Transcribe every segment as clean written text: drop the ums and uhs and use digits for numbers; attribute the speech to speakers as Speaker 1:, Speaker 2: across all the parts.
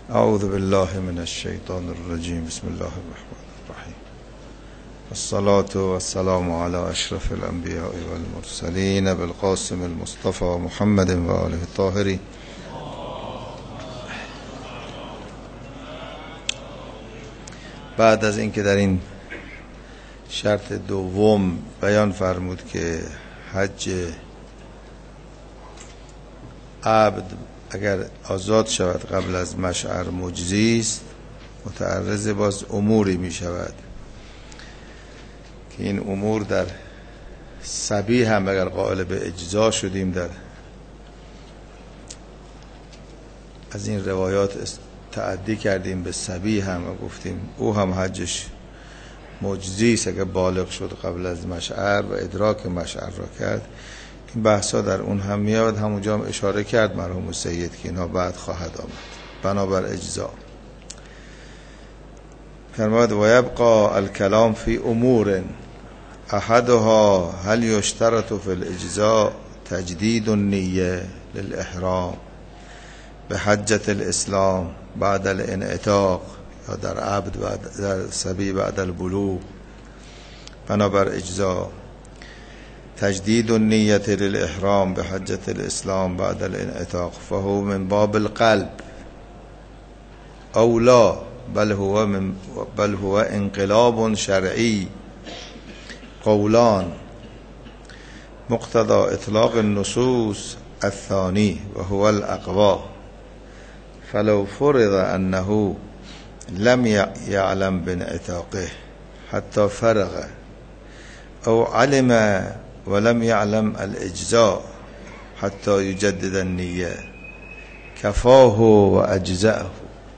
Speaker 1: اعوذ بالله من الشیطان الرجیم. بسم الله الرحمن الرحیم. الصلاة والسلام على اشرف الانبیاء والمرسلین بالقاسم المصطفى محمد و آله الطاهرین. بعد از اینکه در این شرط دوم بیان فرمود که حج عبد اگر آزاد شود قبل از مشعر مجزی است، متعرض باز اموری می شود که این امور در صبی هم اگر قائل به اجزا شدیم، در از این روایات تعدی کردیم به صبی هم و گفتیم او هم حجش مجزی است اگر بالغ شد قبل از مشعر و ادراک مشعر را کرد. این بحثا در اون هم میاد، همونجا هم اشاره کرد مرحوم سید که اینا بعد خواهد آمد بنابر اجزا. فرمود و یبقى الکلام فی امور احدها هل یشترط فی الاجزاء تجدید النیه للاحرام بحجة الاسلام بعد الانعتاق، یا در عبد بعد در صبی بعد البلوغ بنابر اجزا. تجدید النیة للإحرام بحجة الإسلام بعد الانعتاق فهو من باب القلب أو لا، بل هو انقلاب شرعي. قولان مقتضى إطلاق النصوص الثاني وهو الأقوى، فلو فرض أنه لم يعلم بانعتاقه حتى فرغ أو علم ولم يعلم الإجزاء حتى يجدد النية كفاه وأجزأه.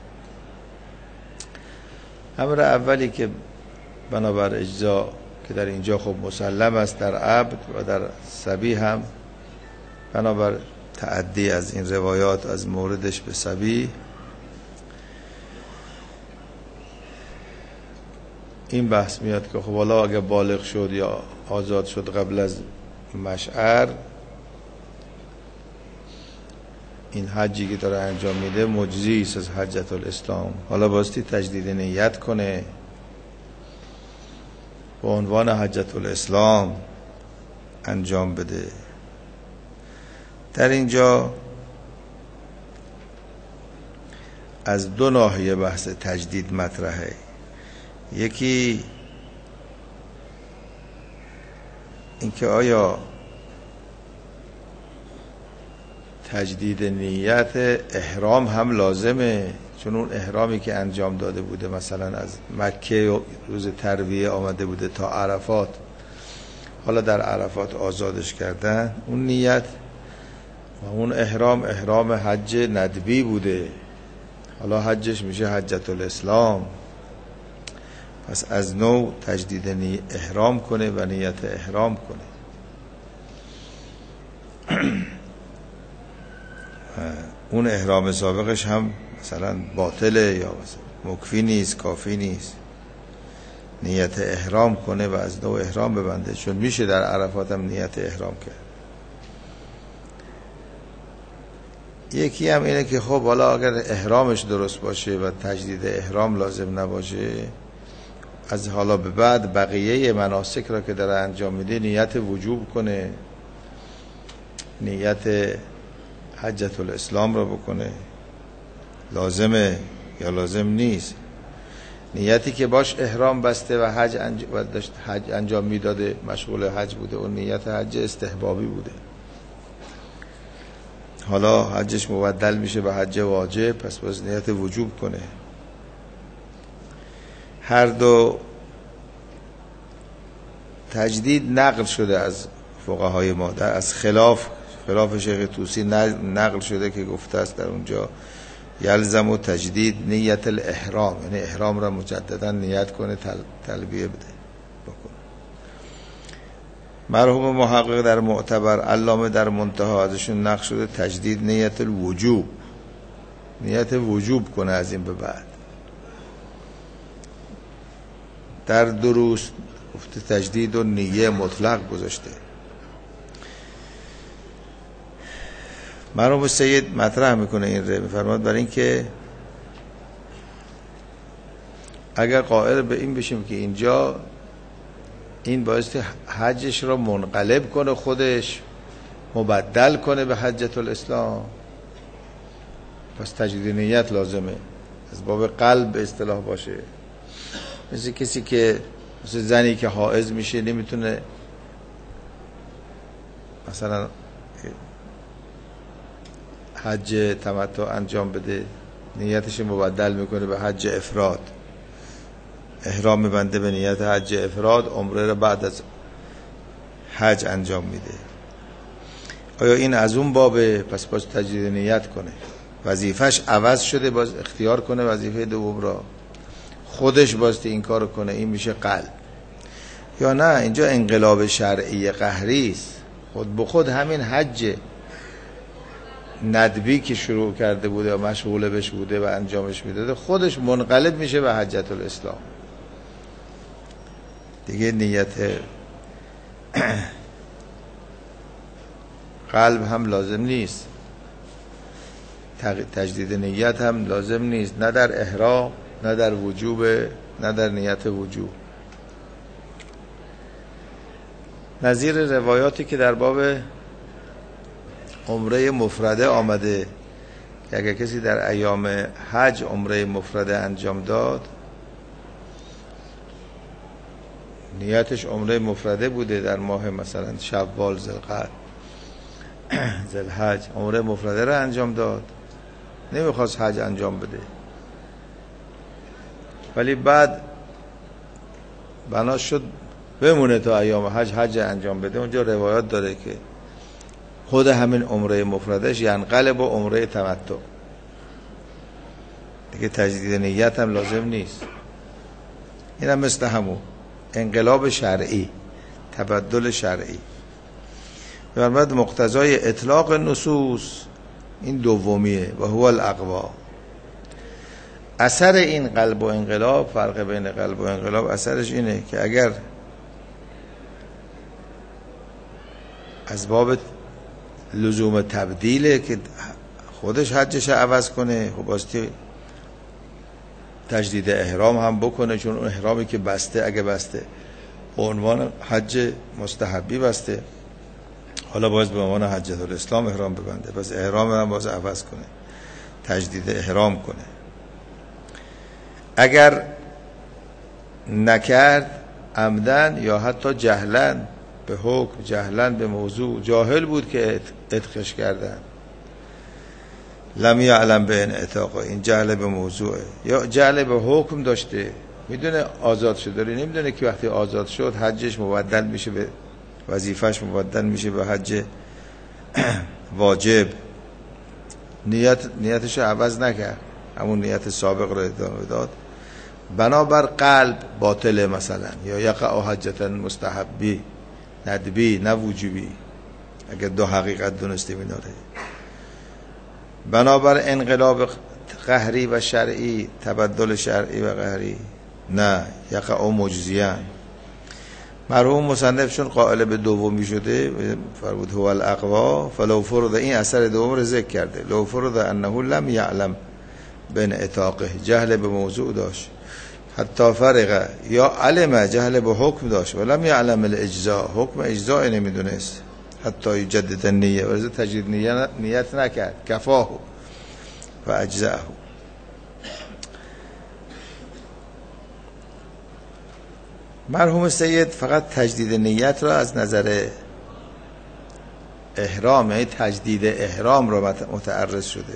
Speaker 1: امر اولی که بنابر اجزا که در اینجا خب مسلم است در عبد و در صبی هم بنابر تعدی از این روایات از موردش به صبی، این بحث میاد که خب حالا اگه بالغ شد یا آزاد شد قبل از مشعر، این حجی که داره انجام میده مجزی است از حجة الاسلام. حالا باستی تجدید نیت کنه به عنوان حجة الاسلام انجام بده. در اینجا از دو ناحیه بحث تجدید مطرحه. یکی اینکه آیا تجدید نیت احرام هم لازمه، چون اون احرامی که انجام داده بوده مثلا از مکه روز ترویه آمده بوده تا عرفات، حالا در عرفات آزادش کردن، اون نیت و اون احرام حج ندبی بوده، حالا حجش میشه حجة الاسلام. پس از نو تجدید احرام کنه و نیت احرام کنه. اون احرام سابقش هم مثلا باطله یا مثلا مکفی نیست، کافی نیست. نیت احرام کنه و از نو احرام ببنده، چون میشه در عرفات هم نیت احرام کرد. یکی هم اینه که خب حالا اگر احرامش درست باشه و تجدید احرام لازم نباشه، از حالا به بعد بقیه مناسک را که داره انجام میده نیت وجوب کنه، نیت حجة الاسلام را بکنه. لازمه یا لازم نیست؟ نیتی که باش احرام بسته و داشت حج انجام میداده، مشغول حج بوده، اون نیت حج استحبابی بوده، حالا حجش مبدل میشه به حج واجب، پس باز نیت وجوب کنه. هر دو تجدید نقل شده از فقهای ما، از خلاف شیخ طوسی نقل شده که گفته است در اونجا یلزم و تجدید نیت الاحرام، یعنی احرام را مجددا نیت کنه، تلبیه بده بکن. مرحوم محقق در معتبر، علامه در منتها ازشون نقل شده تجدید نیت الوجوب، نیت وجوب کنه از این به بعد. در دروس گفته تجدید و نیه مطلق گذاشته. مرحوم سید مطرح میکنه این رو، میفرماد برای این که اگر قائل به این بشیم که اینجا این بایستی حجش را منقلب کنه، خودش مبدل کنه به حجت الاسلام، پس تجدید نیت لازمه، از باب قلب به اصطلاح باشه. مثل کسی که مثل زنی که حائض میشه نمیتونه مثلا حج تمتع انجام بده، نیتش مبدل میکنه به حج افراد، احرام میبنده به نیت حج افراد، عمره رو بعد از حج انجام میده. آیا این از اون بابه؟ پس باز تجدید نیت کنه، وظیفش عوض شده، باز اختیار کنه وظیفه دوم را، خودش باستی این کارو کنه، این میشه قلب. یا نه اینجا انقلاب شرعی قهری است، خود به خود همین حج ندبی که شروع کرده بوده و مشغول بش بوده و انجامش میداده، خودش منقلب میشه به حجت الاسلام، دیگه نیت قلب هم لازم نیست، تجدید نیت هم لازم نیست، نه در احرام، نه در وجوب، نه در نیت وجوب. نظیر روایاتی که در باب عمره مفرده آمده که اگر کسی در ایام حج عمره مفرده انجام داد، نیتش عمره مفرده بوده در ماه مثلا شوال، ذوالقعده، ذوالحج، عمره مفرده را انجام داد، نمیخواست حج انجام بده، ولی بعد بنا شد بمونه تا ایام حج انجام بده. اونجا روایات داره که خود همین عمره مفردش ینقلب و عمره تمتع، دیگه تجدید نیت هم لازم نیست. این هم مثل همون انقلاب شرعی، تبدل شرعی. بعد مقتضای اطلاق نصوص این دومیه، و هو الاقوا. اثر این قلب و انقلاب، فرق بین قلب و انقلاب اثرش اینه که اگر از باب لزوم تبدیله که خودش حجش عوض کنه، خب باستی تجدید احرام هم بکنه، چون اون احرامی که بسته، اگه بسته عنوان حج مستحبی بسته، حالا باید به عنوان حجت الاسلام احرام ببنده، پس احرام هم باید عوض کنه، تجدید احرام کنه. اگر نکرد عمدن یا حتی جهلن به حکم، جهلن به موضوع، جاهل بود که ادخش کردن، لم یعلم به انعتاق، این جهل به موضوعه، یا جهل به حکم داشته، میدونه آزاد شد، داره نمیدونه که وقتی آزاد شد حجش مبدل میشه به وظیفش، مبدل میشه به حج واجب، نیتش عوض نکرد، همون نیت سابق رو ادامه داد، بنابر قلب باطله مثلا، یا یقع حجتا مستحبی ندبی نه وجوبی، اگر دو حقیقت دونستیم اینا رو. بنابر انقلاب قهری و شرعی، تبدل شرعی و قهری، نه یقع مجزیان. مرحوم مصنف چون قائل به دومی شده فرمود هو الاقوا، فلو فرض، این اثر دوم رو ذکر کرده، لو فرض انه لم یعلم بین اتاقه، جهل به موضوع داشت، حتی فرقه، یا علم، جهل به حکم داشت، ولم یعلم الاجزاء، حکم اجزاء نمیدونست، حتی یجدد النیه، ورزه تجدید نیت نکرد، کفاه و اجزاءه. مرحوم سید فقط تجدید نیت را از نظر احرام، یعنی تجدید احرام را متعرض شده،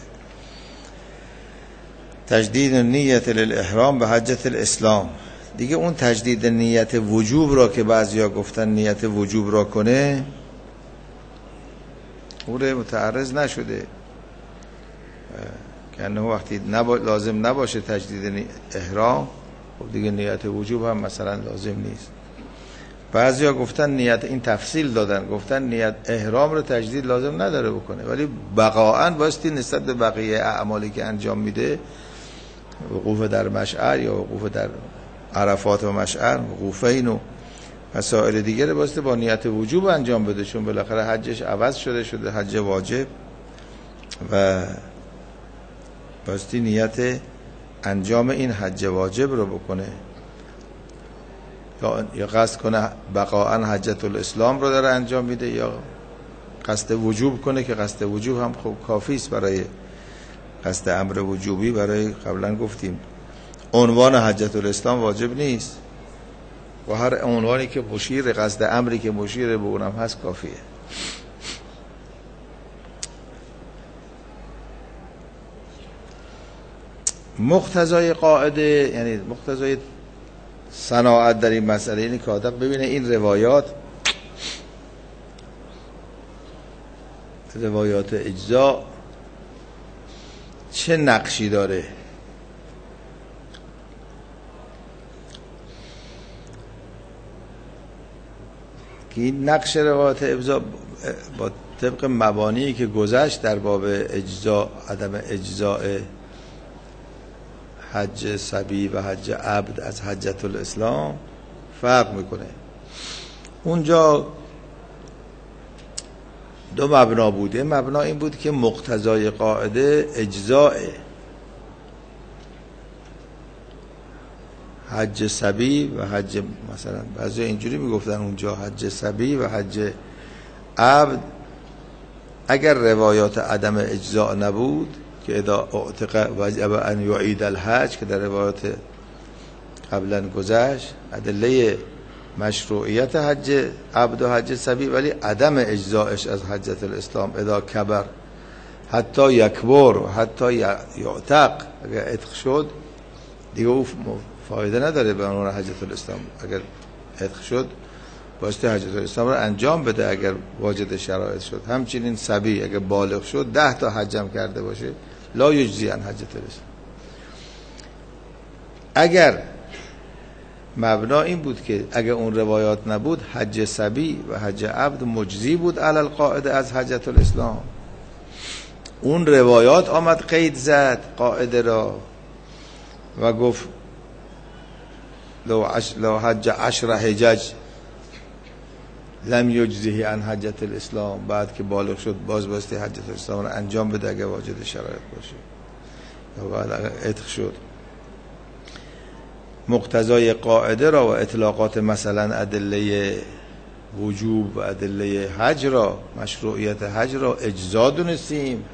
Speaker 1: تجدید نیت للاحرام به حجت الاسلام. دیگه اون تجدید نیت وجوب را که بعضیا گفتن نیت وجوب را کنه، اون متعرض نشده، که انه وقتی لازم نباشه تجدید احرام، خب دیگه نیت وجوب هم مثلا لازم نیست. بعضیا گفتن نیت، این تفصیل دادن، گفتن نیت احرام رو تجدید لازم نداره بکنه، ولی بقاعاً باستی نسبت به بقیه اعمالی که انجام میده، وقوف در مشعر یا وقوف در عرفات و مشعر، وقوفین و مسائل دیگه باستی با نیت وجوب انجام بده، چون بالاخره حجش عوض شده حج واجب، و باستی نیت انجام این حج واجب رو بکنه یا قصد کنه بقاءً حجت الاسلام رو داره انجام میده، یا قصد وجوب کنه که قصد وجوب هم خب کافی است برای قصد امر وجوبی. برای قبلا گفتیم عنوان حجت الاسلام واجب نیست و هر عنوانی که مشیر قصد امری که مشیر به اونم هست کافیه. مقتضای قاعده یعنی مقتضای صناعت در این مسئله اینه که آدم ببینه این روایات اجزا چه نقشی داره. که این نقش روایات اجزا با طبق مبانی که گذشت در باب اجزا، عدم اجزاء حج صبی و حج عبد از حجت الاسلام فرق میکنه. اونجا دو مبنا بوده. مبنا این بود که مقتضای قاعده اجزاء حج صبی و حج، مثلا بعضی اینجوری میگفتن اونجا حج صبی و حج عبد اگر روایات عدم اجزاء نبود که اذا اعتق وجب ان یعید الحج که در روایات قبلا گذشت ادله مشروعیت حج عبد و حج صبی، ولی عدم اجزایش از حجت الاسلام اذا کبر حتی یکبر و حتی یعتق، اگر عتق شد دیگه او فایده نداره به عنوان حجت الاسلام. اگر عتق شد بایستی حجت الاسلام رو انجام بده اگر واجد شرایط شد. همچنین صبی اگر بالغ شد 10 تا حجم کرده باشه لا یجزی عن حجت الاسلام. اگر مبنا این بود که اگر اون روایات نبود حج صبی و حج عبد مجزی بود علی القاعده از حجت الاسلام. اون روایات آمد قید زد قاعده را و گفت لو حج 10 حجج لم یجزیه عن حجت الاسلام. بعد که بالغ شد باز بایستی حجت الاسلام رو انجام بده اگر واجد شرایط باشه یا بعد اگر عتق شد. مقتضای قاعده را و اطلاقات مثلا ادله وجوب و ادله حج را، مشروعیت حج را اجزا دونستیم.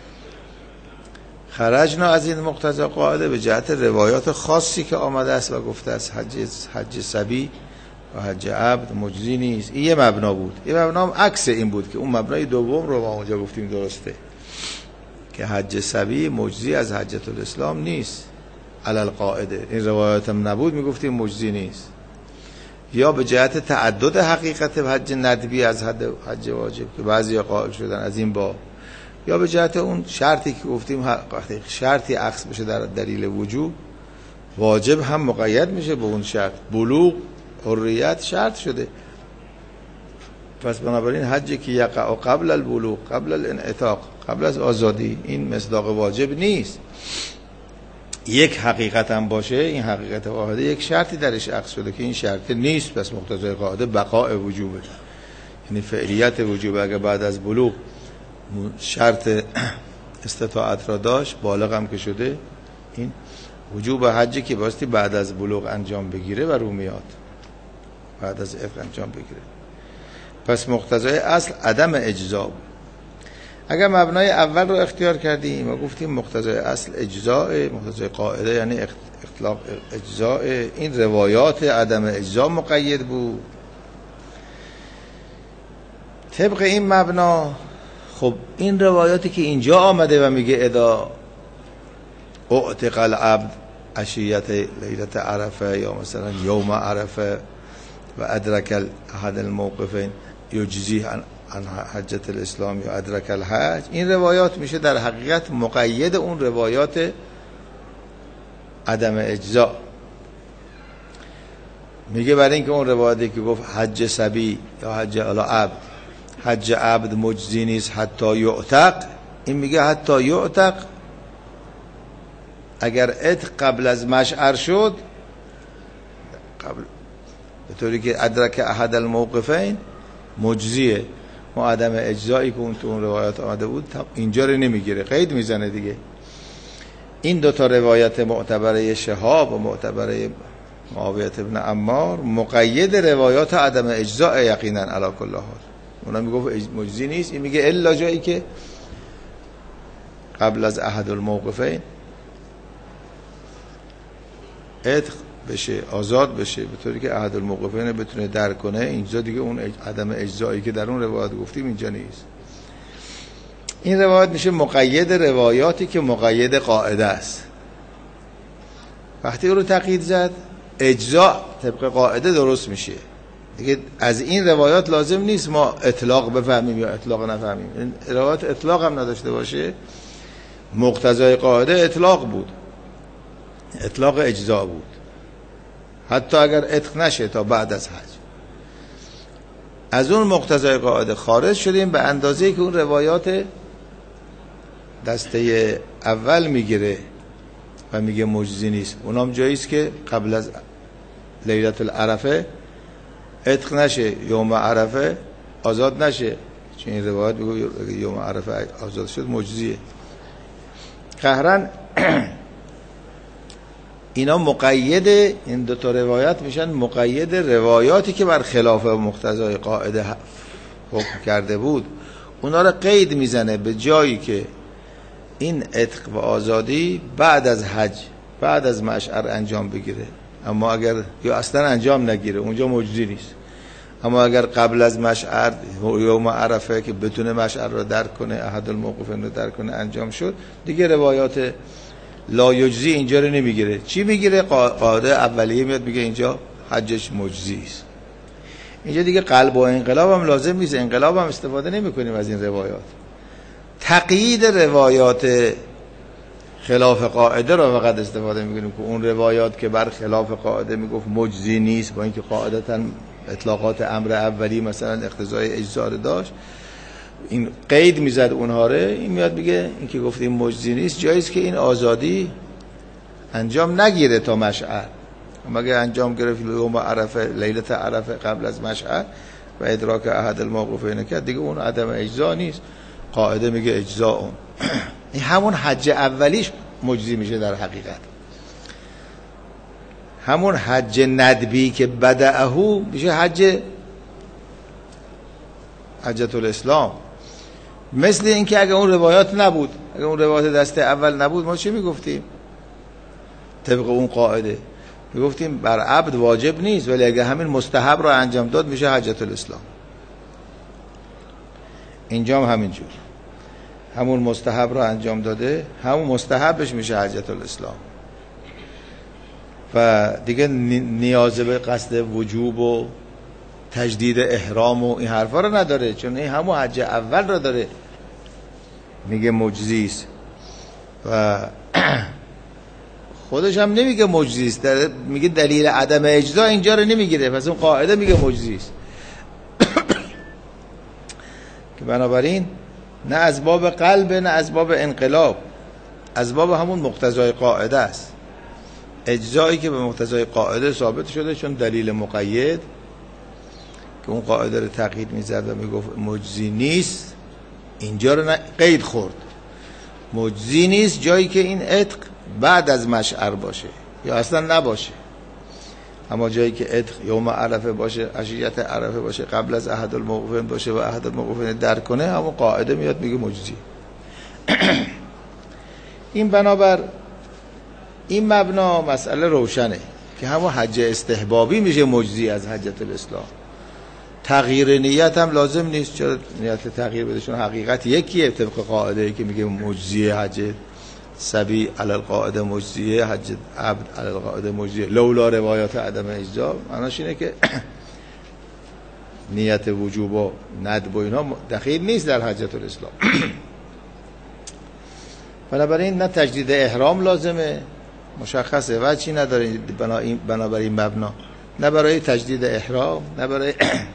Speaker 1: خرجنا از این مقتضای قاعده به جهت روایات خاصی که آمده است و گفته است حج صبی و حج عبد مجزی نیست. این یه مبنا بود. یه مبنا هم عکس این بود که اون مبنای دوم رو ما اونجا گفتیم درسته که حج صبی مجزی از حجت الاسلام نیست علی القاعده. این روایات هم نبود میگفتیم مجزی نیست. یا به جهت تعدد حقیقت حج ندبی از حج واجب که بعضی قائل شدن از این باب، یا به جهت اون شرطی که گفتیم وقتی شرطی عکس بشه در دلیل وجوب واجب هم مقید میشه به اون شرط. بلوغ حریت شرط شده، پس بنابراین حجی که یقع قبل البلوغ قبل الانعتاق قبل از آزادی این مصداق واجب نیست. یک حقیقت هم باشه، این حقیقت واحده یک شرطی درش عکس شده که این شرط نیست، پس مقتضای قاعده بقاء وجوبه، یعنی فعلیت وجوب. اگر بعد از بلوغ شرط استطاعت را داشت بالغ هم که شده این وجوب حجی که باستی بعد از بلوغ انجام بگیره و رومیات بعد از عتق انجام بگیره. پس مقتضای اصل عدم اجزا. اگر مبنای اول رو اختیار کردیم و گفتیم مقتضای اصل اجزاء، مقتضای قاعده یعنی اطلاق اجزاء، این روایات عدم اجزا مقید بود. طبق این مبنا خب این روایاتی که اینجا آمده و میگه اذا اعتق العبد عشیت لیلت عرفه یا مثلا یوم عرفه و ادرک احد الموقفین یجزیه عن حجت الاسلام یا ادرک الحج، این روایات میشه در حقیقت مقید اون روایات عدم اجزا. میگه برای اینکه اون روایتی که گفت حج صبی یا حج عبد، حج عبد مجزی نیست حتی یعتق، این میگه حتی یعتق اگر عتق قبل از مشعر شد، قبل به طوری که ادرک احد الموقفین مجزیه. ما عدم اجزایی که اون تو اون روایات آمده بود اینجا رو نمیگیره، قید میزنه دیگه. این دوتا روایت معتبره شهاب و معتبره معاویه ابن عمار مقید روایات عدم اجزاء یقینا علی کل حال. اونا میگفت مجزی نیست، این میگه الا جایی که قبل از احد الموقفین عتق بشه، آزاد بشه، به طوری که احد الموقفین بتونه درک کنه. اینجا دیگه اون عدم اجزایی که در اون روایت گفتیم اینجا نیست. این روایت میشه مقید روایاتی که مقید قاعده است. وقتی او رو تقیید زد اجزا طبق قاعده درست میشه دیگه. از این روایات لازم نیست ما اطلاق بفهمیم یا اطلاق نفهمیم. این روایات اطلاق هم نداشته باشه، مقتضای قاعده اطلاق بود، اطلاق اجزا بود، حتی اگر عتق نشه تا بعد از حج. از اون مقتضای قاعده خارج شدیم به اندازه‌ای که اون روایات دسته اول میگیره و میگه مجزی نیست. اونام جاییست که قبل از لیلت العرفه عتق نشه، یوم عرفه آزاد نشه، چون این روایت میگه یوم عرفه آزاد شد مجزیه. قهرن اینا مقید، این دو تا روایت میشن مقید روایاتی که بر خلاف مقتضای قاعده حکم کرده بود. اونا رو قید میزنه به جایی که این عتق و آزادی بعد از حج، بعد از مشعر انجام بگیره. اما اگر یا اصلا انجام نگیره اونجا مجزی نیست. اما اگر قبل از مشعر یوم عرفه که بتونه مشعر رو درک کنه، احد الموقفین رو درک کنه انجام شد، دیگه روایات لا یجزی اینجا رو نمیگیره. چی میگیره؟ قاعده اولیه میاد میگه اینجا حجش مجزی است. اینجا دیگه قلب و انقلاب هم لازم نیست، انقلاب هم استفاده نمی کنیم از این روایات. تقیید روایات خلاف قاعده رو فقط استفاده میکنیم که اون روایات که بر خلاف قاعده میگفت مجزی نیست، با اینکه قاعدتا اطلاقات امر اولی مثلا اقتضای اجزا داشت، این قید میزد اونها رو. این میاد میگه این که گفتیم مجزی نیست جاییست که این آزادی انجام نگیره تا مشعر. مگه انجام گرفت یوم عرفه، لیلت عرفه قبل از مشعر و ادراک احد الموقفین کرد، دیگه اون عدم اجزا نیست. قاعده میگه اجزا اون این همون حج اولیش مجزی میشه در حقیقت. همون حج ندبی که بدعهو میشه حجت الاسلام. مثل این که اگه اون روایات نبود، اگه اون روایات دسته اول نبود، ما چی میگفتیم؟ طبق اون قاعده میگفتیم بر عبد واجب نیست، ولی اگه همین مستحب رو انجام داد میشه حجت الاسلام. اینجا هم همینجور، همون مستحب رو انجام داده، همون مستحبش میشه حجت الاسلام و دیگه نیاز به قصد وجوب و تجدید احرام و این حرفا رو نداره، چون این همون حج اول رو داره میگه مجزیست و خودش هم نمیگه مجزیست، میگه دلیل عدم اجزا اینجا رو نمیگیره، پس اون قاعده میگه مجزیست. که بنابراین نه از باب قلب نه از باب انقلاب، از باب همون مقتضای قاعده است. اجزایی که به مقتضای قاعده ثابت شده، چون دلیل مقید که اون قاعده رو تقیید میزد و میگفت مجزی نیست، اینجا رو قید خورد. مجزی نیست جایی که این عتق بعد از مشعر باشه یا اصلا نباشه. اما جایی که عتق یوم عرفه باشه، عشیت عرفه باشه، قبل از احد الموقفین باشه و احد الموقفین درک کنه، همون قاعده میاد میگه مجزی. این بنابر این مبنا مسئله روشنه که همون حج استحبابی میشه مجزی از حجت الاسلام. تغییر نیت هم لازم نیست، چرا نیت تغییر بده؟ چون حقیقت یکیه طبق قاعده که میگه مجزی حج سبی علی القاعده مجزیه، حج عبد علی القاعده مجزیه، لولا روایات عدم اجزا. معناش اینه که نیت وجوب و ندب و اینا دخیل نیست در حجت الاسلام. بنابراین نه تجدید احرام لازمه، مشخصه، وجهی نداره بنابراین مبنا، نه برای تجدید احرام نه برای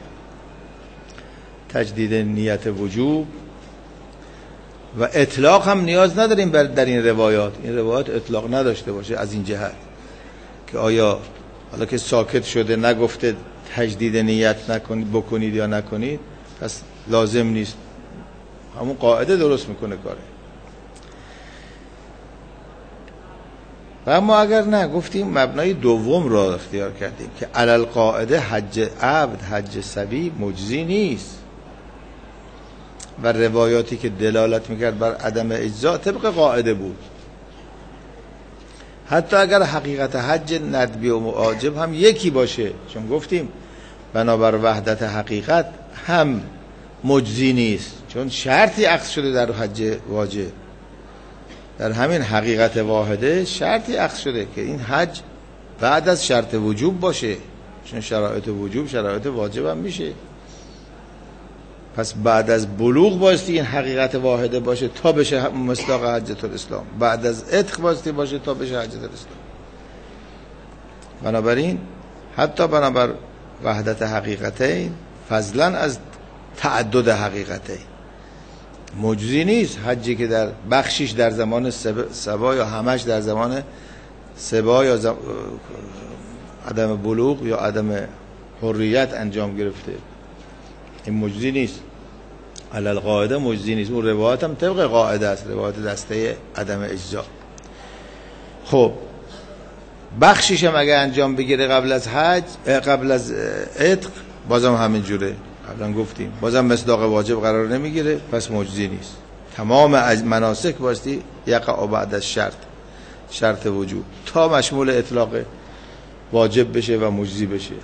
Speaker 1: تجدید نیت وجوب. و اطلاق هم نیاز نداریم در این روایات. این روایات اطلاق نداشته باشه از این جهت که آیا حالا که ساکت شده نگفته تجدید نیت بکنید یا نکنید، پس لازم نیست. همون قاعده درست میکنه کاره. و اما اگر نه، گفتیم مبنای دوم را اختیار کردیم که علل قاعده حج عبد حج صبی مجزی نیست و روایاتی که دلالت میکرد بر عدم اجزا طبق قاعده بود. حتی اگر حقیقت حج ندبی و واجب هم یکی باشه، چون گفتیم بنابر وحدت حقیقت هم مجزی نیست، چون شرطی عکس شده در حج واجب. در همین حقیقت واحده شرطی عکس شده که این حج بعد از شرط وجوب باشه، چون شرایط وجوب شرایط واجب هم میشه. پس بعد از بلوغ بایستی این حقیقت واحده باشه تا بشه مصداق حجة الاسلام، بعد از عتق بایستی باشه تا بشه حجة الاسلام. بنابراین حتی بنابر وحدت حقیقتین فضلا از تعدد حقیقتین مجزی نیست حجی که در بخشیش در زمان سبا یا همش در زمان سبا یا عدم بلوغ یا عدم حریت انجام گرفته. این مجزی نیست، علل قاعده مجزی نیست. اون روایت هم طبق قاعده است، روایت دسته عدم اجزا. خب بخشیش هم اگه انجام بگیره قبل از حج قبل از عتق بازم همین جوره، قبلا گفتیم بازم مصداق واجب قرار نمیگیره، پس مجزی نیست. تمام از مناسک باستی یقع بعد از شرط وجوب تا مشمول اطلاق واجب بشه و مجزی بشه،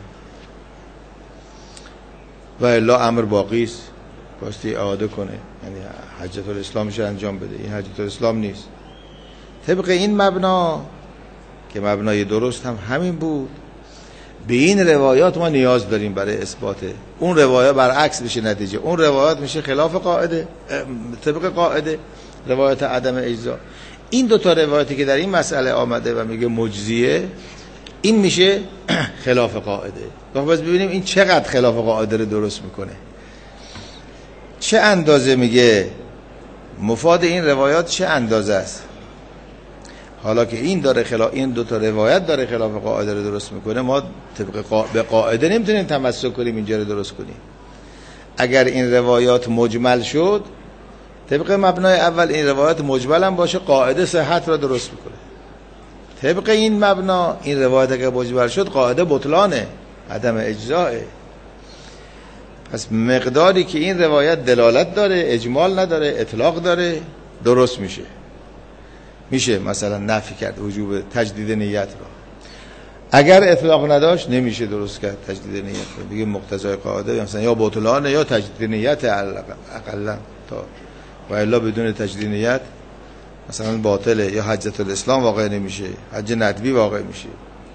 Speaker 1: و الا امر باقی است باستی اعاده کنه، یعنی حجة الاسلامش انجام بده. این حجة الاسلام نیست. طبق این مبنا که مبنای درست هم همین بود، به این روایات ما نیاز داریم برای اثبات اون روایات برعکس بشه نتیجه. اون روایات میشه خلاف قاعده، طبق قاعده روایت عدم اجزا. این دوتا روایاتی که در این مسئله آمده و میگه مجزیه، این میشه خلاف قاعده. بس ببینیم این چقدر خلاف قاعده رو درست میکنه، چه اندازه میگه مفاد این روایات چه اندازه است. حالا که این داره این دو تا روایت داره خلاف قاعده رو درست میکنه، ما طبق به قاعده نمیتونیم تمسک کنیم اینجا رو درست کنیم. اگر این روایات مجمل شد، طبق مبنای اول این روایات مجمل هم باشه، قاعده صحت رو درست میکنه. طبق این مبنا این روایت اگر مجمل شد، قاعده بطلانه، عدم اجزاءه. پس مقداری که این روایت دلالت داره، اجمال نداره، اطلاق داره، درست میشه مثلا نفی کرد وجوب تجدید نیت را. اگر اطلاق نداشت نمیشه درست کرد تجدید نیت را، دیگه مقتضای قاعده مثلا یا بطلانه یا تجدید نیت اقلا تا، و الا بدون تجدید نیت مثلا باطله، یا حجة الاسلام واقع نمیشه، حج ندبی واقع میشه.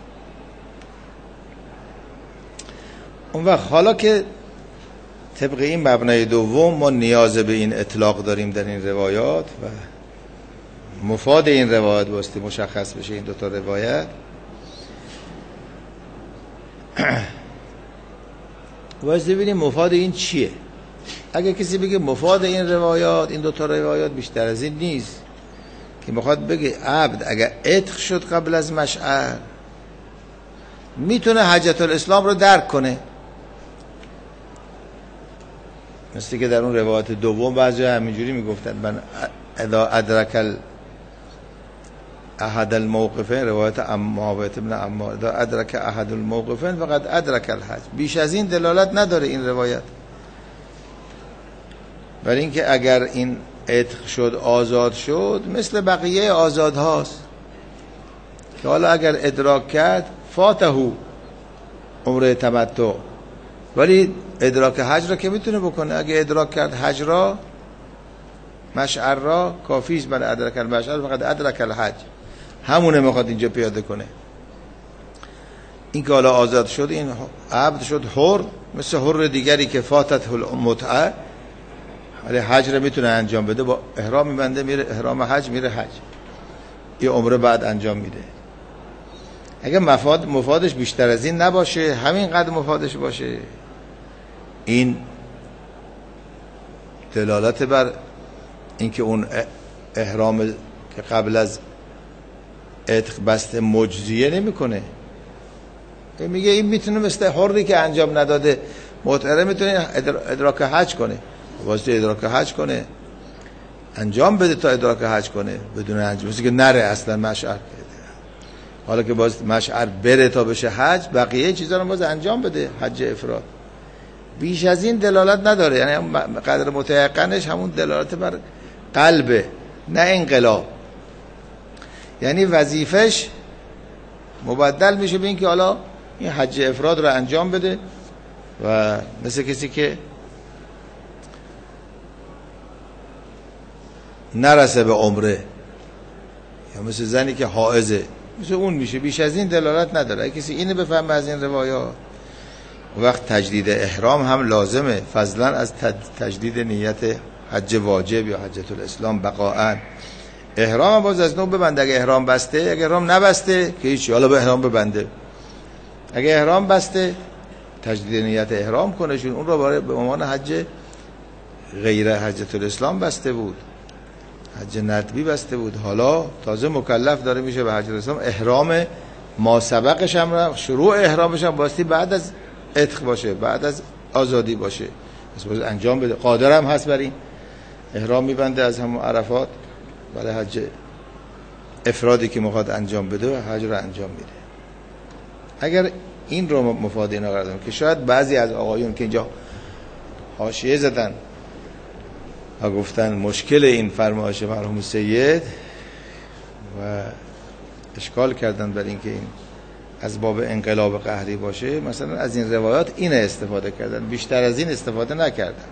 Speaker 1: اون وقت حالا که طبق این مبنای دوم ما نیاز به این اطلاق داریم در این روایات و مفاد این روایت واسطه مشخص بشه این دوتا روایت، واسطه ببینیم مفاد این چیه. اگر کسی بگه مفاد این روایات این دوتا روایات بیشتر از این نیست، که میخواد بگه عبد اگر عتق شد قبل از مشعر میتونه حجة الاسلام رو درک کنه، مثل که در اون روایت دوم بعضی همینجوری میگفتن من اذا ادرک احد الموقفین، روایت معاویه بن عمار، اذا ادرک احد الموقفین فقد ادرک الحج. بیش از این دلالت نداره این روایت، برای اینکه اگر این عتق شد آزاد شد مثل بقیه آزاد هاست که حالا اگر ادراک کرد فاتهو عمره تمتع، ولی ادراک حج را که میتونه بکنه. اگه ادراک کرد حج را مشعر را کافیست، من ادرک المشعر فقط ادرک الحج، همونه میخواد اینجا پیاده کنه. این که حالا آزاد شد، این عبد شد حر، مثل حر دیگری که فاتت المتعه، ولی حج را میتونه انجام بده، با احرام میبنده میره احرام حج، میره حج، یه عمره بعد انجام میده. اگه مفادش بیشتر از این نباشه، همین قدر مفادش باشه، این دلالت بر اینکه اون احرام که قبل از عتق بسته مجزیه نمیکنه. میگه این میتونه مثل حری که انجام نداده متعه میتونه ادراک حج کنه، واسه ادراک حج کنه انجام بده تا ادراک حج کنه، بدون انجام مثل که نره اصلا مشعر حالا که باز مشعر بره تا بشه حج، بقیه چیزا رو باز انجام بده. حج افراد بیش از این دلالت نداره، یعنی قدر متيقنش همون دلالت بر قلبه، نه انقلاب. یعنی وظیفش مبدل میشه به این که حالا این حج افراد رو انجام بده و مثل کسی که نرسه به عمره یا مثل زنی که حائضه، مثل اون میشه. بیش از این دلالت نداره. کسی اینو بفهمه از این روایات، وقت تجدید احرام هم لازمه، فضلا از تجدید نیت حج واجب یا حجۃ الاسلام بقاءً. احرام باز از نو ببنده. اگه احرام بسته، اگه احرام نبسته که هیچ، حالا به احرام ببنده. اگه احرام بسته تجدید نیت احرام کنه، چون اون رو به عنوان حج غیر حجۃ الاسلام بسته بود، حج ندبی بسته بود. حالا تازه مکلف داره میشه به حجۃ الاسلام. احرام ما سبقش هم، شروع احرامش هم باستی بعد از عتق باشه، بعد از آزادی باشه، پس باید انجام بده. قادر هم هست بر این، احرام میبنده از همون عرفات برای حج افرادی که میخواد انجام بده و حج رو انجام میده. اگر این رو مفاد اینا قرار دادم که شاید بعضی از آقایون که اینجا حاشیه زدن و گفتن مشکل این فرمایش مرحوم سید و اشکال کردن بر این که این از باب انقلاب قهری باشه، مثلا از این روایات این استفاده کردن، بیشتر از این استفاده نکردن.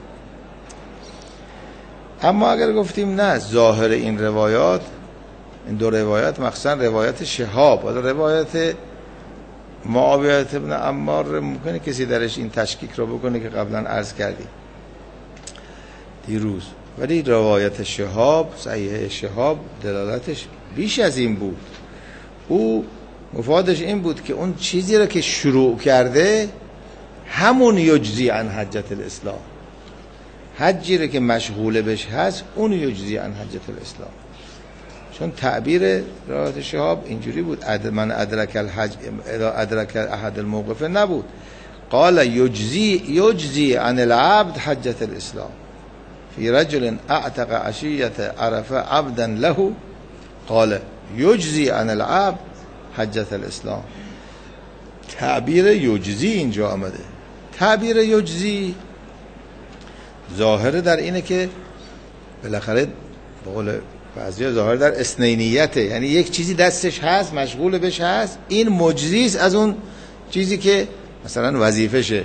Speaker 1: اما اگر گفتیم نه، ظاهر این روایات، این دو روایات، مخصوصا روایت شهاب و روایت معاویه ابن عمار، ممکنه کسی درش این تشکیک رو بکنه که قبلا عرض کردیم دیروز، ولی روایت شهاب، صحیح شهاب، دلالتش بیش از این بود. او مفادش این بود که اون چیزی رو که شروع کرده همون یجزی عن حجۃ الاسلام، حجی رو که مشغول بش هست اون یجزی عن حجۃ الاسلام. چون تعبیر روایت شهاب اینجوری بود، من ادرک الحج اذا ادرک احد الموقف نبود، قال یجزی عن العبد حجۃ الاسلام فی رجل اعتق عشیة عرفه عبدا له، قال یجزی عن العبد حجۃ الاسلام. تعبیر یجزی اینجا آمده. تعبیر یجزی ظاهر در اینه که بالاخره به قول بعضیا ظاهر در اسنینیته، یعنی یک چیزی دستش هست، مشغول بش هست، این مجزیست از اون چیزی که مثلا وظیفشه،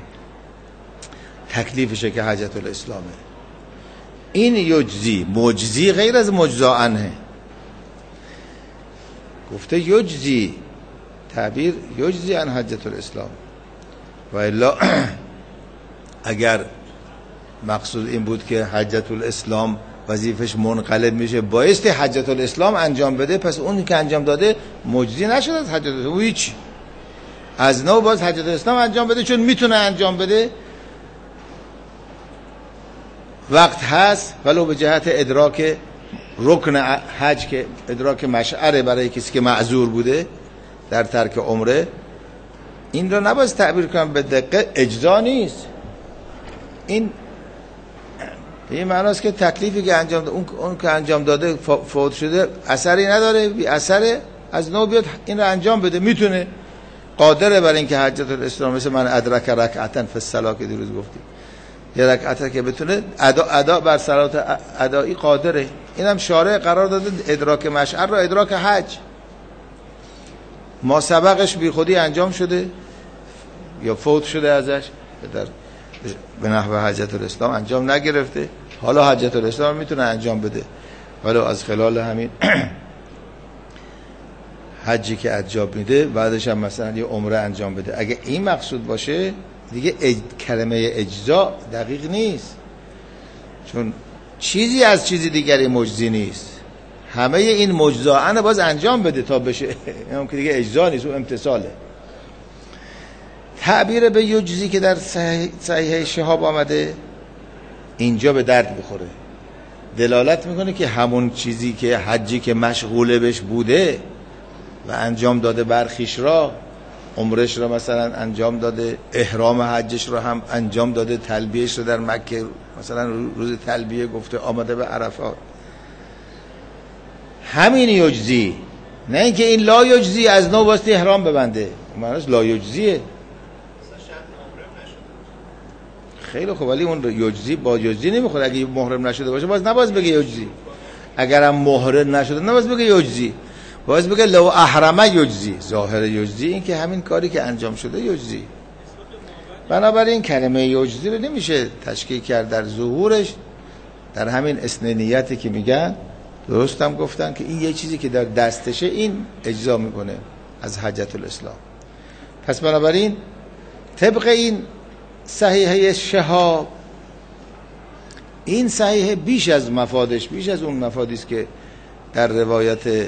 Speaker 1: تکلیفشه که حجۃ الاسلامه. این یجزی، مجزی غیر از مجزا عنه. گفته یجزی، تعبیر یجزی عن حجۃ الاسلام. و الا اگر مقصود این بود که حجۃ الاسلام وظیفش منقلب میشه بایستی حجۃ الاسلام انجام بده، پس اون که انجام داده مجزی نشد از حجۃ الاسلام، هیچ، از نو باز حجۃ الاسلام انجام بده، چون میتونه انجام بده، وقت هست، ولو به جهت ادراک رکن حج که ادراک مشعره برای کسی که معذور بوده در ترک عمره. این رو نباید تعبیر کنم به دقت اجزا نیست. این معناست که تکلیفی که انجام داده، اون که انجام داده فوت شده، اثری نداره، بی اثره، از نو بیاد این رو انجام بده، میتونه، قادره برای اینکه حجۃ الاسلام، مثل من ادرک رکعتن فی الصلاه که دیروز گفتیم، یه رکعته که بتونه ادا بر صلات ادایی قادره. اینم شارع قرار داده ادراک مشعر رو ادراک حج. ما سبقش بی خودی انجام شده یا فوت شده ازش، به نحو حجۃ الاسلام انجام نگرفته، حالا حجۃ الاسلام میتونه انجام بده، ولی از خلال همین حجی که انجام میده بعدش هم مثلا یه عمره انجام بده. اگه این مقصود باشه دیگه کلمه اجزا دقیق نیست، چون چیزی از چیزی دیگری مجزی نیست. همه این مجزاءن باز انجام بده تا بشه، اون که دیگه اجزا نیست، اون امتثاله. تعبیر به یجزی که در صحیح شهاب آمده اینجا به درد بخوره، دلالت میکنه که همون چیزی که حجی که مشغوله بش بوده و انجام داده برخیش را، عمرش را مثلا انجام داده، احرام حجش را هم انجام داده، تلبیهش را در مکه مثلا روز تلبیه گفته آمده به عرفات، همین یجزی نه اینکه این لا یجزی از نو واسه احرام ببنده، معنیش لا یجزیه. خیلی خوب، ولی اون یجزی با یجزی نمیخوره. اگه محرم نشده باشه باز نباید بگه یجزی. اگرم محرم نشده نباید بگه یجزی، باید بگه لو احرم یجزی. ظاهر یجزی این که همین کاری که انجام شده یجزی. بنابراین کلمه یجزی رو نمیشه تشکیل کرد در ظهورش، در همین اسنانیتی که میگن. درست هم گفتن که این یه چیزی که در دستشه این اجزا میکنه از حجت الاسلام. پس بنابراین طبق این صحیحه شهاب، این صحیحه بیش از مفادش، بیش از اون مفادی است که در روایت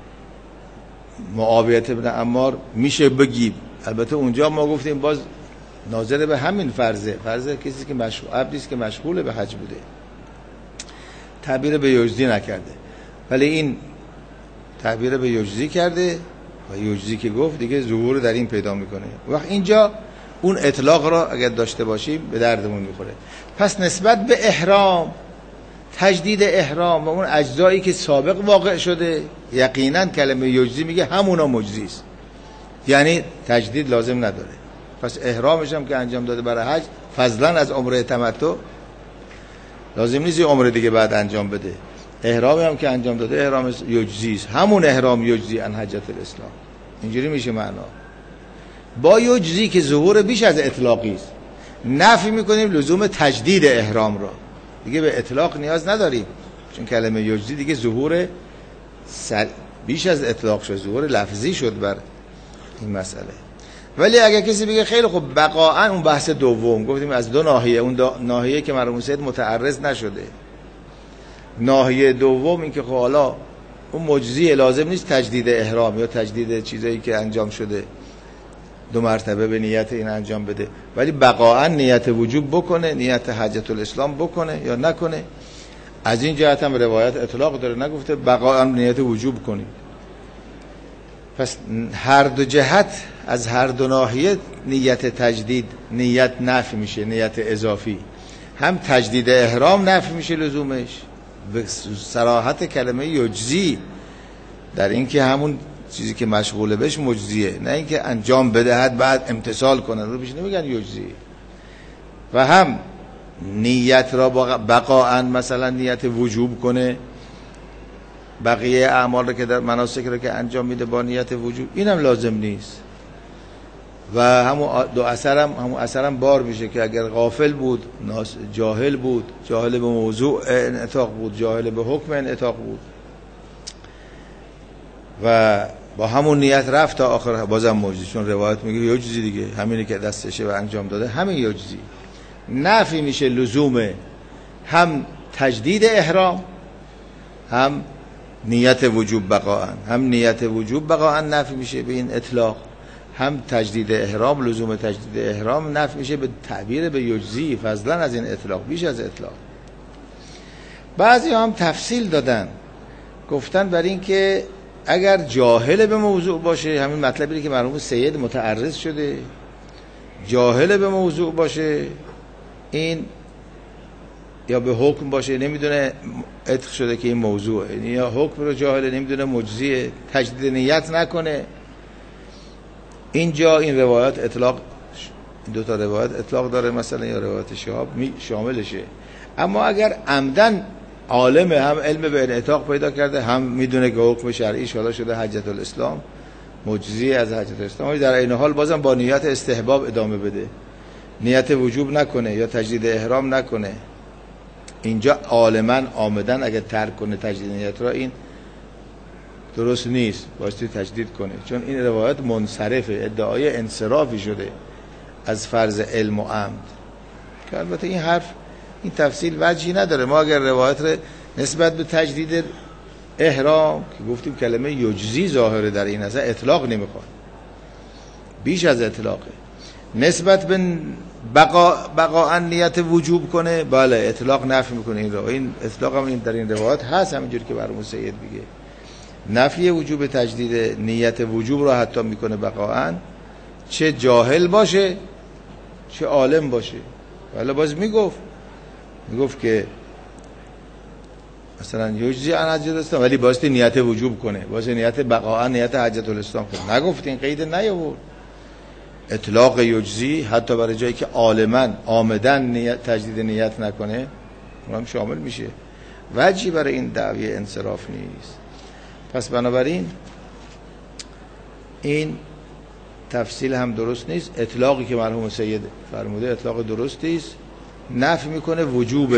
Speaker 1: معاویه بن عمار میشه بگیم. البته اونجا ما گفتیم باز ناظر به همین فرضه کسی که عبدی است که مشغول به حج بوده، تعبیر به یجزی نکرده، ولی این تعبیر به یجزی کرده و یجزی که گفت دیگه ظهور در این پیدا میکنه. وقت اینجا اون اطلاق را اگر داشته باشیم به دردمون میخوره. پس نسبت به احرام، تجدید احرام و اون اجزایی که سابق واقع شده، یقینا کلمه یجزی میگه همونا مجزی است، یعنی تجدید لازم نداره. پس احرامش هم که انجام داده برای حج، فضلا از عمره تمتع، لازم نیست یه عمره دیگه بعد انجام بده. احرامی هم که انجام داده احرام یجزی است، همون احرام یجزی ان حجت الاسلام. اینجوری میشه معنا. با یجزی که ظهور بیش از اطلاقی است، نفی میکنیم لزوم تجدید احرام را، دیگه به اطلاق نیاز نداریم، چون کلمه یجزی دیگه ظهور بیش از اطلاق شد، ظهور لفظی شد بر این مسئله. ولی اگر کسی بگه خیلی خب بقاءً، اون بحث دوم گفتیم از دو ناحیه، اون ناحیه که مرحوم سید متعرض نشده، ناحیه دوم این که خب حالا اون مجزی لازم نیست تجدید احرام یا تجدید چیزایی که انجام شده 2 مرتبه به نیت این انجام بده، ولی بقاءً نیت وجوب بکنه، نیت حجت الاسلام بکنه یا نکنه. از این جهت هم روایت اطلاق داره، نگفته بقاءً نیت وجوب کنی. پس هر دو جهت، از هر دو ناحیه نیت تجدید، نیت نفی میشه، نیت اضافی. هم تجدید احرام نفی میشه لزومش به صراحت کلمه یجزی، در این که همون چیزی که مشغوله بهش مجزیه، نه اینکه انجام بدهد بعد امتثال کنه، رو بیش نمیگن یجزی. و هم نیت را بقاءً مثلا نیت وجوب کنه، بقیه اعمال رو که در مناسک رو که انجام میده با نیت وجوب، اینم لازم نیست. و همون دو اثرم بار میشه که اگر غافل بود، جاهل بود، جاهل به موضوع انعطاق بود، جاهل به حکم انعطاق بود و با همون نیت رفت تا آخر، بازم مجزی، چون روایت میگه یجزی دیگه، همینی که دستشه و انجام داده همین یجزی. نفی میشه لزوم هم تجدید احرام، هم نیت وجوب بقاءً. هم نیت وجوب بقاءً نفی میشه به این اطلاق، هم تجدید احرام، لزوم تجدید احرام نفی میشه به تعبیر به یجزی، فضلا از این اطلاق، بیش از اطلاق. بعضی هم تفصیل دادن، گفتن برای این که اگر جاهل به موضوع باشه، همین مطلبی که مرحوم سید متعرض شده، جاهل به موضوع باشه، این یا به حکم باشه نمیدونه عتق شده که این موضوعه، یا حکم رو جاهل نمیدونه مجزیه، تجدید نیت نکنه، اینجا این روایت اطلاق، این 2 تا روایت اطلاق داره مثلا، یا روایت شهاب شاملشه. اما اگر عمدن عالم، هم علم به انعطاق پیدا کرده، هم میدونه که حکم شرعی شده شده حجت الاسلام، مجزی از حجت الاسلام، در این حال بازم با نیت استحباب ادامه بده، نیت وجوب نکنه یا تجدید احرام نکنه، اینجا عالماً آمدن اگر ترک کنه تجدید نیت را، این درست نیست، بایستی تجدید کنه، چون این روایت منصرفه، ادعای انصرافی شده از فرض علم و عمد. که البته این حرف، این تفصیل وجهی نداره. ما اگر روایت را نسبت به تجدید احرام که گفتیم کلمه یجزی ظاهره در این اصلا اطلاق نمیخواد، بیش از اطلاقه، نسبت به بقاءً نیت وجوب کنه، بله اطلاق نفی میکنه این رو. این اطلاق هم این در این روایت هست، همینجوری که برای سید میگه، نفی وجوب تجدید نیت وجوب رو حتی میکنه بقاءً، چه جاهل باشه چه عالم باشه. ولی باز میگفت که مثلا یجزی عن حجة الاسلام ولی باستی نیت وجوب کنه، باستی نیت بقاء نیت حجة الاسلام کنه. نگفتین قید نیاورد. اطلاق یجزی حتی برای جایی که عالما عامدن تجدید نیت نکنه اونم شامل میشه. وجهی برای این دعوی انصراف نیست. پس بنابراین این تفصیل هم درست نیست. اطلاقی که مرحوم سید فرموده اطلاق درستی است، نفی میکنه وجوب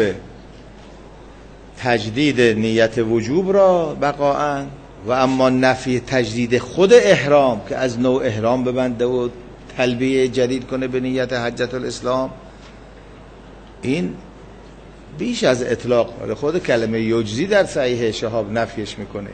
Speaker 1: تجدید نیت وجوب را بقاءً، و اما نفی تجدید خود احرام که از نوع احرام ببنده و تلبیه جدید کنه به نیت حجة الاسلام، این بیش از اطلاق. خود کلمه یجزی در صحیح شهاب نفیش میکنه.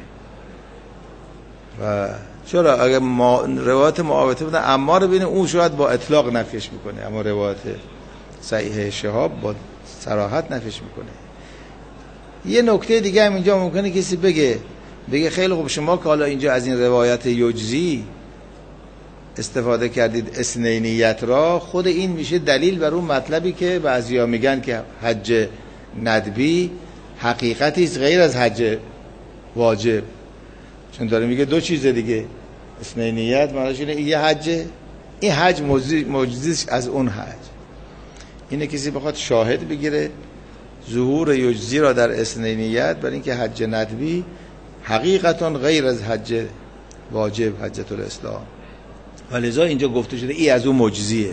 Speaker 1: و چرا اگر روایت معاویه بودن عمار بینه اون شاید با اطلاق نفیش میکنه، اما روایت صحیح شهاب با صراحت نفیش میکنه. یه نکته دیگه هم اینجا ممکنه کسی بگه خیلی خوب شما که حالا اینجا از این روایت یجزی استفاده کردید اثنینیت را، خود این میشه دلیل بر اون مطلبی که بعضیا میگن که حج ندبی حقیقتی است غیر از حج واجب، چون داره میگه دو چیز دیگه. اثنینیت معنیش اینه یه حجه، این حج معجزه‌اش از اون حج. اینه کسی بخواد شاهد بگیره ظهور یجزی را در اثنینیت برای اینکه حج ندبی حقیقتا غیر از حج واجب حجة الاسلام، ولذا اینجا گفته شده ای از اون معجزیه.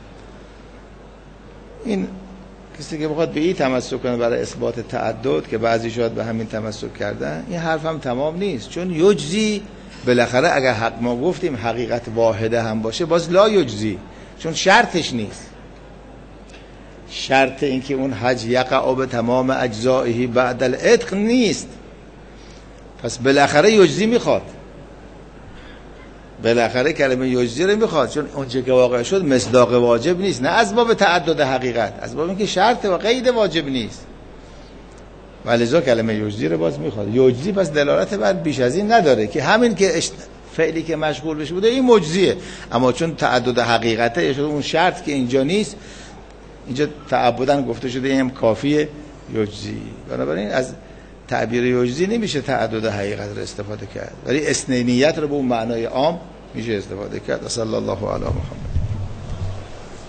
Speaker 1: این کسی که بخواد به این تمسک کنه برای اثبات تعدد که بعضی شاید به همین تمسک کردن، این حرف هم تمام نیست. چون یجزی بالاخره اگر حق ما گفتیم حقیقت واحده هم باشه باز لا یجزی، چون شرطش نیست. شرط این که اون حج یقع به تمام اجزائه بعد العتق نیست. پس بالاخره یجزی میخواد، بالاخره کلمه یجزی رو میخواد، چون اونچه که واقع شد مصداق واجب نیست، نه از باب تعدد حقیقت، از باب اینکه شرط و قید واجب نیست. ولذا کلمه یجزی رو باز میخواد. یجزی پس دلالت بر بیش از این نداره که همین که فعلی که مشغول بشه بوده این معجزیه، اما چون تعدد حقیقته یا اون شرط که اینجا نیست، اینجا تعبداً گفته شده این کافیه یجزی. بنابراین از تعبیر یجزی نمیشه تعدد حقیقت رو استفاده کرد، ولی اثنینیت رو به اون معنای عام میشه استفاده کرد. صلی الله علی محمد.